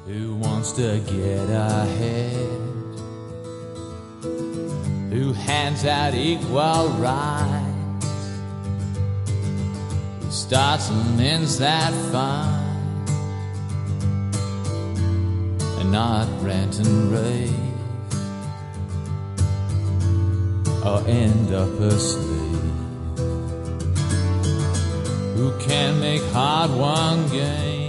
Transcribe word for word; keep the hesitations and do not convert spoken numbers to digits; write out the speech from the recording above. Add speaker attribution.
Speaker 1: Who wants to get ahead? Who hands out equal rights? Who starts and ends that fight? And not rant and rave, or end up a slave. Who can make hard-won gains